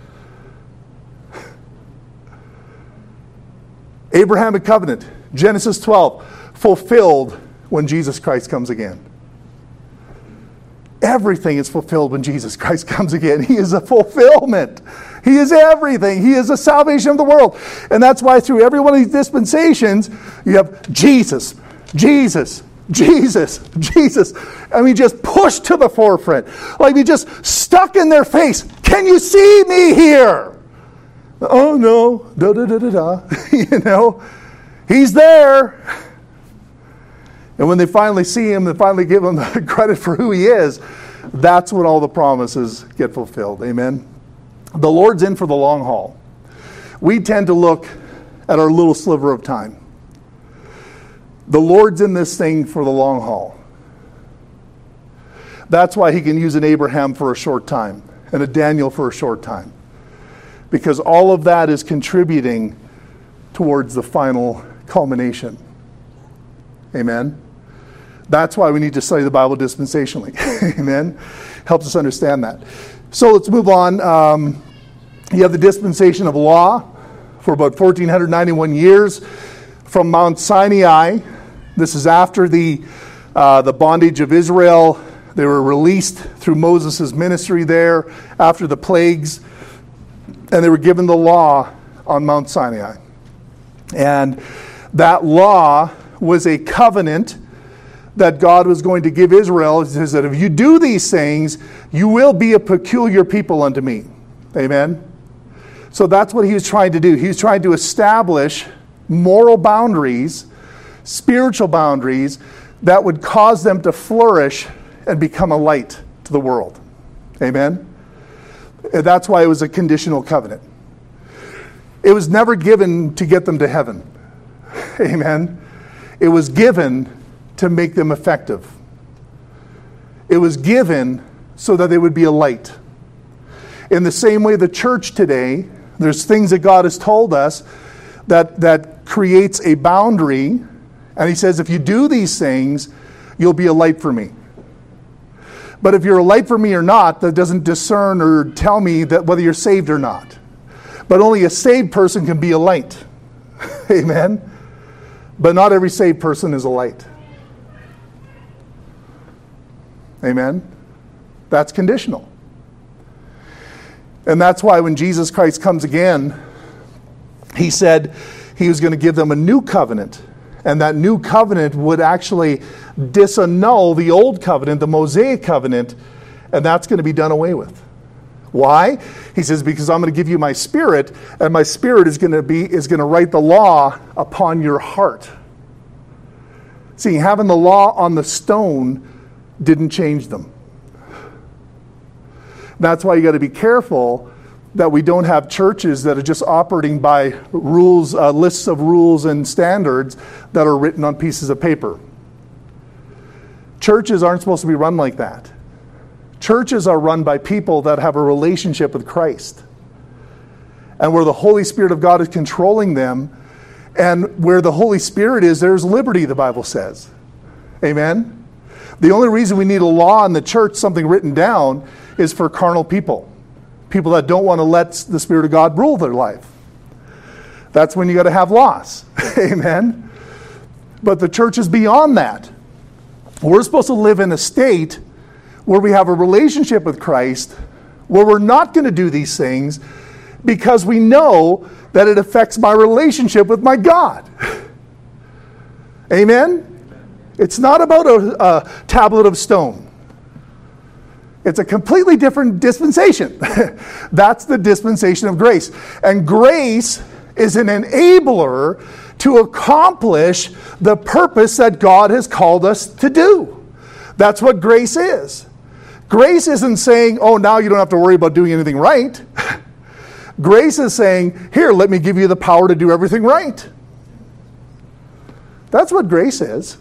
Abrahamic covenant, Genesis 12, fulfilled when Jesus Christ comes again. Everything is fulfilled when Jesus Christ comes again. He is a fulfillment. He is everything. He is the salvation of the world. And that's why through every one of these dispensations, you have Jesus, Jesus, Jesus, Jesus. I mean, just pushed to the forefront. Like we just stuck in their face. Can you see me here? Oh no, you know, he's there. And when they finally see him, they finally give him the credit for who he is, that's when all the promises get fulfilled. Amen. The Lord's in for the long haul. We tend to look at our little sliver of time. The Lord's in this thing for the long haul. That's why he can use an Abraham for a short time and a Daniel for a short time. Because all of that is contributing towards the final culmination. Amen. That's why we need to study the Bible dispensationally. Amen. Helps us understand that. So let's move on. You have the dispensation of law for about 1491 years from Mount Sinai. This is after the bondage of Israel. They were released through Moses' ministry there after the plagues. And they were given the law on Mount Sinai. And that law was a covenant that God was going to give Israel. He says that if you do these things, you will be a peculiar people unto me. Amen? So that's what he was trying to do. He was trying to establish moral boundaries, spiritual boundaries, that would cause them to flourish and become a light to the world. Amen? That's why it was a conditional covenant. It was never given to get them to heaven. Amen? It was given to make them effective. It was given so that they would be a light. In the same way the church today, there's things that God has told us that creates a boundary, and he says, if you do these things, you'll be a light for me. But if you're a light for me or not, that doesn't discern or tell me that whether you're saved or not. But only a saved person can be a light. Amen? But not every saved person is a light. Amen? That's conditional. And that's why when Jesus Christ comes again, he said he was going to give them a new covenant. And that new covenant would actually disannul the old covenant, the Mosaic covenant, and that's going to be done away with. Why? He says, because I'm going to give you my spirit, and my spirit is going to write the law upon your heart. See, having the law on the stone didn't change them. That's why you got to be careful that we don't have churches that are just operating by rules, lists of rules and standards that are written on pieces of paper. Churches aren't supposed to be run like that. Churches are run by people that have a relationship with Christ. And where the Holy Spirit of God is controlling them, and where the Holy Spirit is, there's liberty, the Bible says. Amen? The only reason we need a law in the church, something written down, is for carnal people. People that don't want to let the Spirit of God rule their life. That's when you got to have laws. Amen? But the church is beyond that. We're supposed to live in a state where we have a relationship with Christ, where we're not going to do these things because we know that it affects my relationship with my God. Amen? It's not about a tablet of stone. It's a completely different dispensation. That's the dispensation of grace. And grace is an enabler to accomplish the purpose that God has called us to do. That's what grace is. Grace isn't saying, oh, now you don't have to worry about doing anything right. Grace is saying, here, let me give you the power to do everything right. That's what grace is.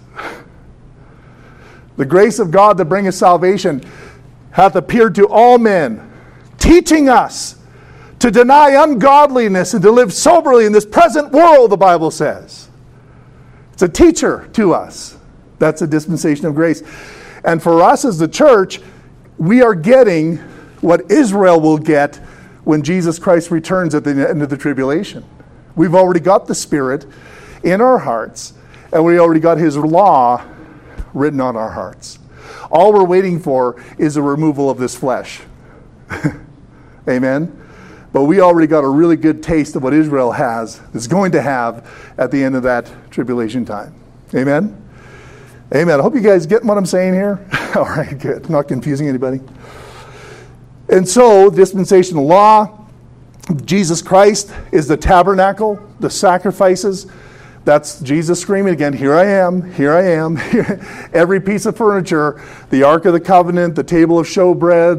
The grace of God that bringeth salvation hath appeared to all men, teaching us to deny ungodliness and to live soberly in this present world, the Bible says. It's a teacher to us. That's a dispensation of grace. And for us as the church, we are getting what Israel will get when Jesus Christ returns at the end of the tribulation. We've already got the Spirit in our hearts, and we already got His law written on our hearts. All we're waiting for is the removal of this flesh. Amen? But we already got a really good taste of what Israel is going to have at the end of that tribulation time. Amen? Amen. I hope you guys get what I'm saying here. All right, good. Not confusing anybody. And so, dispensational law, Jesus Christ is the tabernacle, the sacrifices. That's Jesus screaming again, here I am, here I am. Every piece of furniture, the Ark of the Covenant, the table of showbread,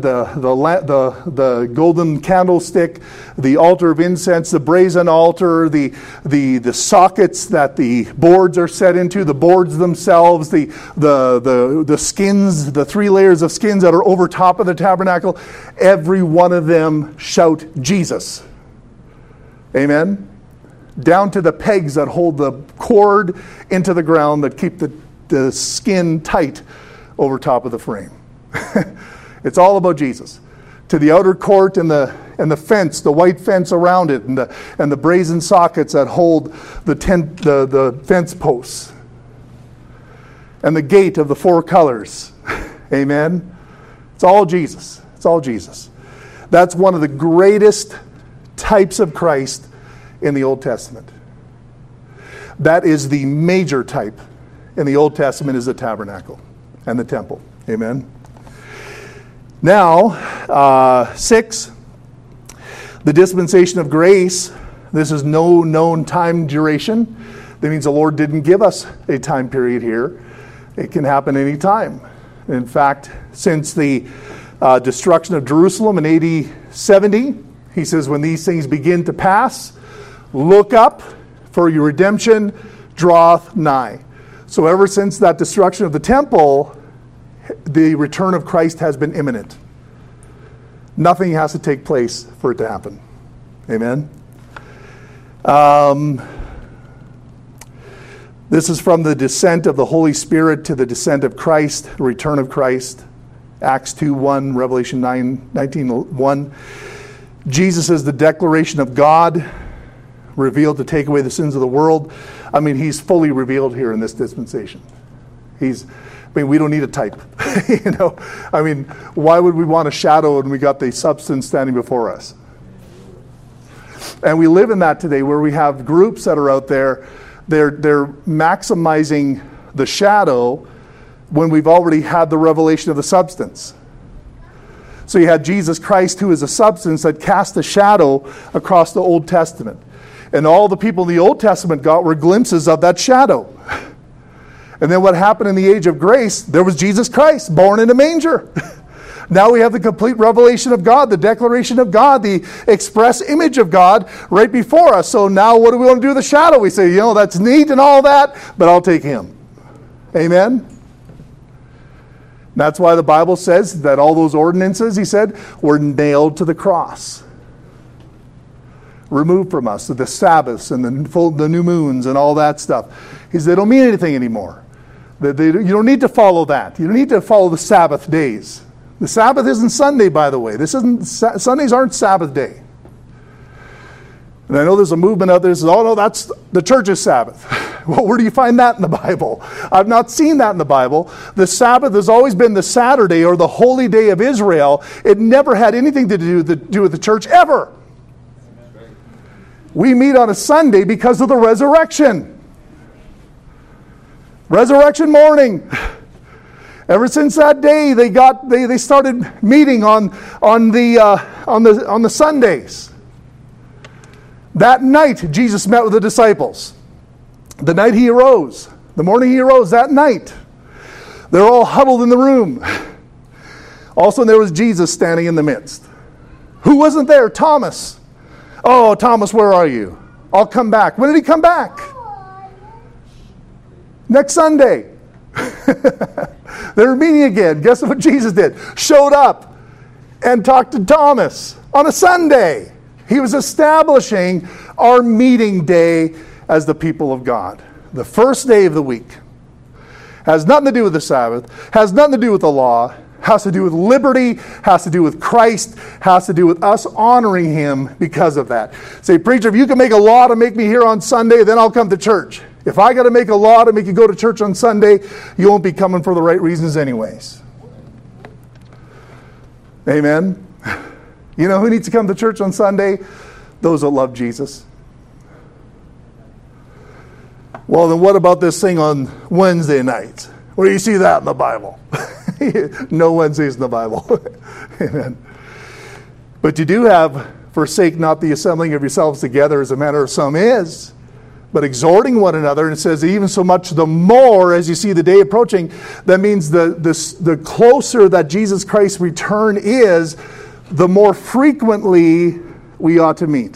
the golden candlestick, the altar of incense, the brazen altar, the sockets that the boards are set into, the boards themselves, the skins, the 3 layers of skins that are over top of the tabernacle, every one of them shout Jesus. Amen? Down to the pegs that hold the cord into the ground that keep the skin tight over top of the frame. It's all about Jesus. To the outer court and the fence, the white fence around it, and the brazen sockets that hold the fence posts, and the gate of the 4 colors. Amen. It's all Jesus. It's all Jesus. That's one of the greatest types of Christ in the Old Testament. That is the major type in the Old Testament, is the tabernacle and the temple. Amen. Now, 6, the dispensation of grace. This is no known time duration. That means the Lord didn't give us a time period here. It can happen any time. In fact, since the destruction of Jerusalem in AD 70, He says, when these things begin to pass, look up, for your redemption draweth nigh. So ever since that destruction of the temple, the return of Christ has been imminent. Nothing has to take place for it to happen. Amen? This is from the descent of the Holy Spirit to the descent of Christ, the return of Christ. Acts 2:1, Revelation 19:1. Jesus is the declaration of God, revealed to take away the sins of the world. I mean, He's fully revealed here in this dispensation. We don't need a type. Why would we want a shadow when we got the substance standing before us? And we live in that today, where we have groups that are out there, they're maximizing the shadow when we've already had the revelation of the substance. So you had Jesus Christ, who is a substance that cast a shadow across the Old Testament. And all the people in the Old Testament got were glimpses of that shadow. And then what happened in the age of grace, there was Jesus Christ, born in a manger. Now we have the complete revelation of God, the declaration of God, the express image of God right before us. So now what do we want to do with the shadow? We say, that's neat and all that, but I'll take Him. Amen? That's why the Bible says that all those ordinances, He said, were nailed to the cross. Removed from us, the Sabbaths and the new moons and all that stuff. He said, they don't mean anything anymore. You don't need to follow that. You don't need to follow the Sabbath days. The Sabbath isn't Sunday, by the way. Sundays aren't Sabbath day. And I know there's a movement out there that says, oh no, that's the church's Sabbath. Well, where do you find that in the Bible? I've not seen that in the Bible. The Sabbath has always been the Saturday or the holy day of Israel. It never had anything to do with the church, ever. We meet on a Sunday because of the resurrection. Resurrection morning. Ever since that day, they started meeting on the Sundays. That night, Jesus met with the disciples. The night He arose, the morning He arose, that night, they're all huddled in the room. Also, there was Jesus standing in the midst. Who wasn't there? Thomas. Oh, Thomas, where are you? I'll come back. When did He come back? Next Sunday. They're meeting again. Guess what Jesus did? Showed up and talked to Thomas on a Sunday. He was establishing our meeting day as the people of God. The first day of the week. Has nothing to do with the Sabbath. Has nothing to do with the law. Has to do with liberty. Has to do with Christ. Has to do with us honoring Him because of that. Say, preacher, if you can make a law to make me here on Sunday, then I'll come to church. If I got to make a law to make you go to church on Sunday, you won't be coming for the right reasons anyways. Amen? You know who needs to come to church on Sunday? Those that love Jesus. Well, then what about this thing on Wednesday nights? Where do you see that in the Bible? No Wednesdays in the Bible. Amen. But you do have, forsake not the assembling of yourselves together as a manner of some is, but exhorting one another. And it says, even so much the more as you see the day approaching. That means the closer that Jesus Christ's return is, the more frequently we ought to meet.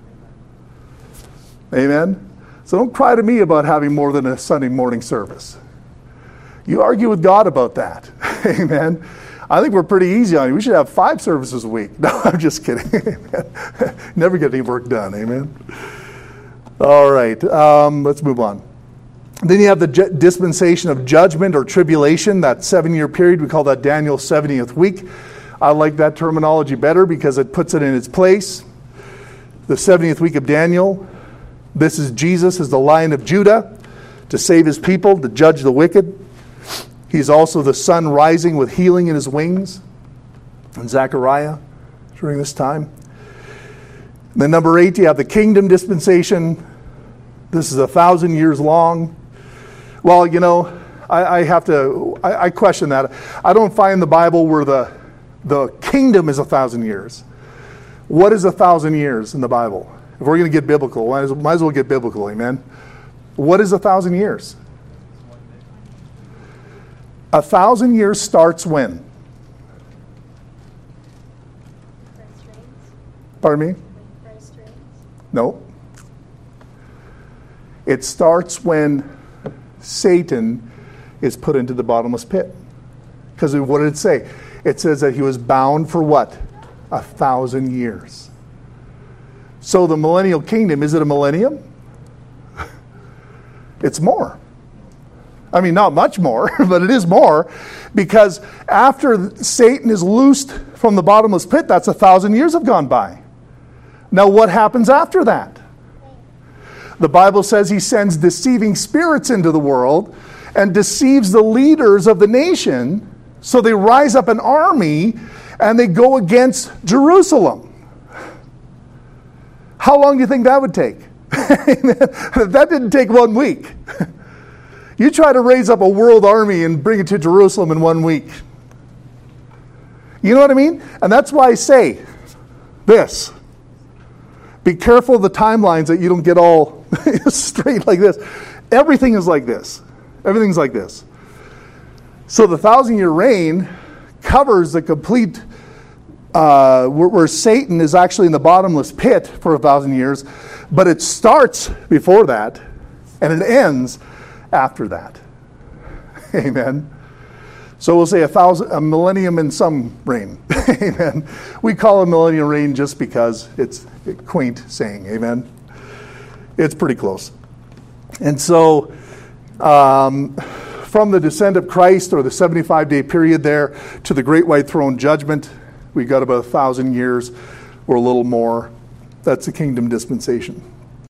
Amen? So don't cry to me about having more than a Sunday morning service. You argue with God about that. Amen? I think we're pretty easy on you. We should have 5 services a week. No, I'm just kidding. Never get any work done. Amen? All right. Let's move on. Then you have the dispensation of judgment or tribulation, that 7-year period. We call that Daniel's 70th week. I like that terminology better because it puts it in its place. The 70th week of Daniel. This is Jesus as the Lion of Judah to save his people, to judge the wicked. He's also the sun rising with healing in his wings. And Zechariah during this time. And then number 8, you have the kingdom dispensation. This is 1,000 years long. Well, you know, I question that. I don't find the Bible where the kingdom is 1,000 years. What is 1,000 years in the Bible? If we're going to get biblical, might as well get biblical, amen? What is 1,000 years? 1,000 years starts when? Pardon me? No. It starts when Satan is put into the bottomless pit. Because what did it say? It says that he was bound for what? 1,000 years. So the millennial kingdom, is it a millennium? It's more. I mean, not much more, but it is more. Because after Satan is loosed from the bottomless pit, that's 1,000 years have gone by. Now what happens after that? The Bible says he sends deceiving spirits into the world and deceives the leaders of the nation. So they rise up an army and they go against Jerusalem. How long do you think that would take? That didn't take 1 week. You try to raise up a world army and bring it to Jerusalem in 1 week. You know what I mean? And that's why I say this. Be careful of the timelines that you don't get all straight like this. Everything is like this. Everything's like this. So the 1,000-year reign covers the complete, where Satan is actually in the bottomless pit for 1,000 years, but it starts before that, and it ends after that. Amen. So we'll say a millennium and some reign. Amen. We call it millennium reign just because it's a quaint saying. Amen. It's pretty close. And so from the descent of Christ, or the 75-day period there, to the great white throne judgment, we've got about 1,000 years or a little more. That's the kingdom dispensation.